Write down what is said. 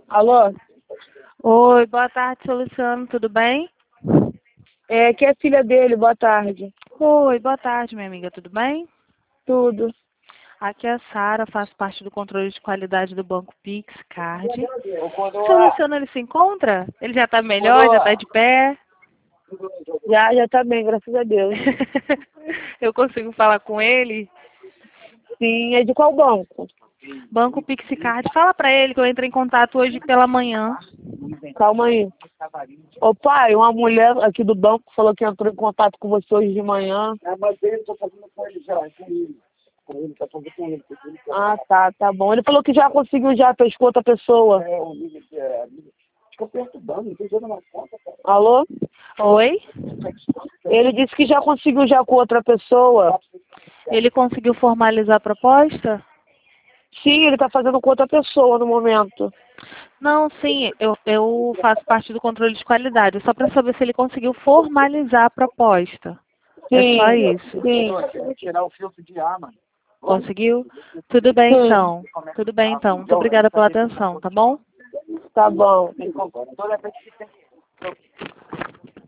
Alô? Oi, boa tarde, seu Luciano, tudo bem? Que é filha dele, boa tarde. Oi, boa tarde, minha amiga, tudo bem? Tudo. Aqui é a Sara, faço parte do controle de qualidade do Banco Pix Card. O seu Luciano, ele se encontra? Ele já tá melhor, já tá de pé? Já tá bem, graças a Deus. Eu consigo falar com ele? Sim, é de qual banco? Banco Pix Card, fala pra ele que eu entrei em contato hoje pela manhã. Calma aí. Ô pai, uma mulher aqui do banco falou que entrou em contato com você hoje de manhã. Mas ele tá fazendo com ele já, com ele. Com ele, tá fazendo com ele. Tá bom. Ele falou que já conseguiu, já fez com outra pessoa. É, o amigo que é. Fica perturbando, não tem dinheiro na conta, cara. Alô? Oi? Ele disse que já conseguiu já com outra pessoa. Ele conseguiu formalizar a proposta? Sim, ele tá fazendo com outra pessoa no momento. Não, sim, eu faço parte do controle de qualidade, só para saber se ele conseguiu formalizar a proposta. É só isso. Sim. Vai tirar o filtro de ar, mano. Conseguiu? Tudo bem, Sim. então. Tudo bem, então. Muito obrigada pela atenção, tá bom? Tá bom. Toda vez que tem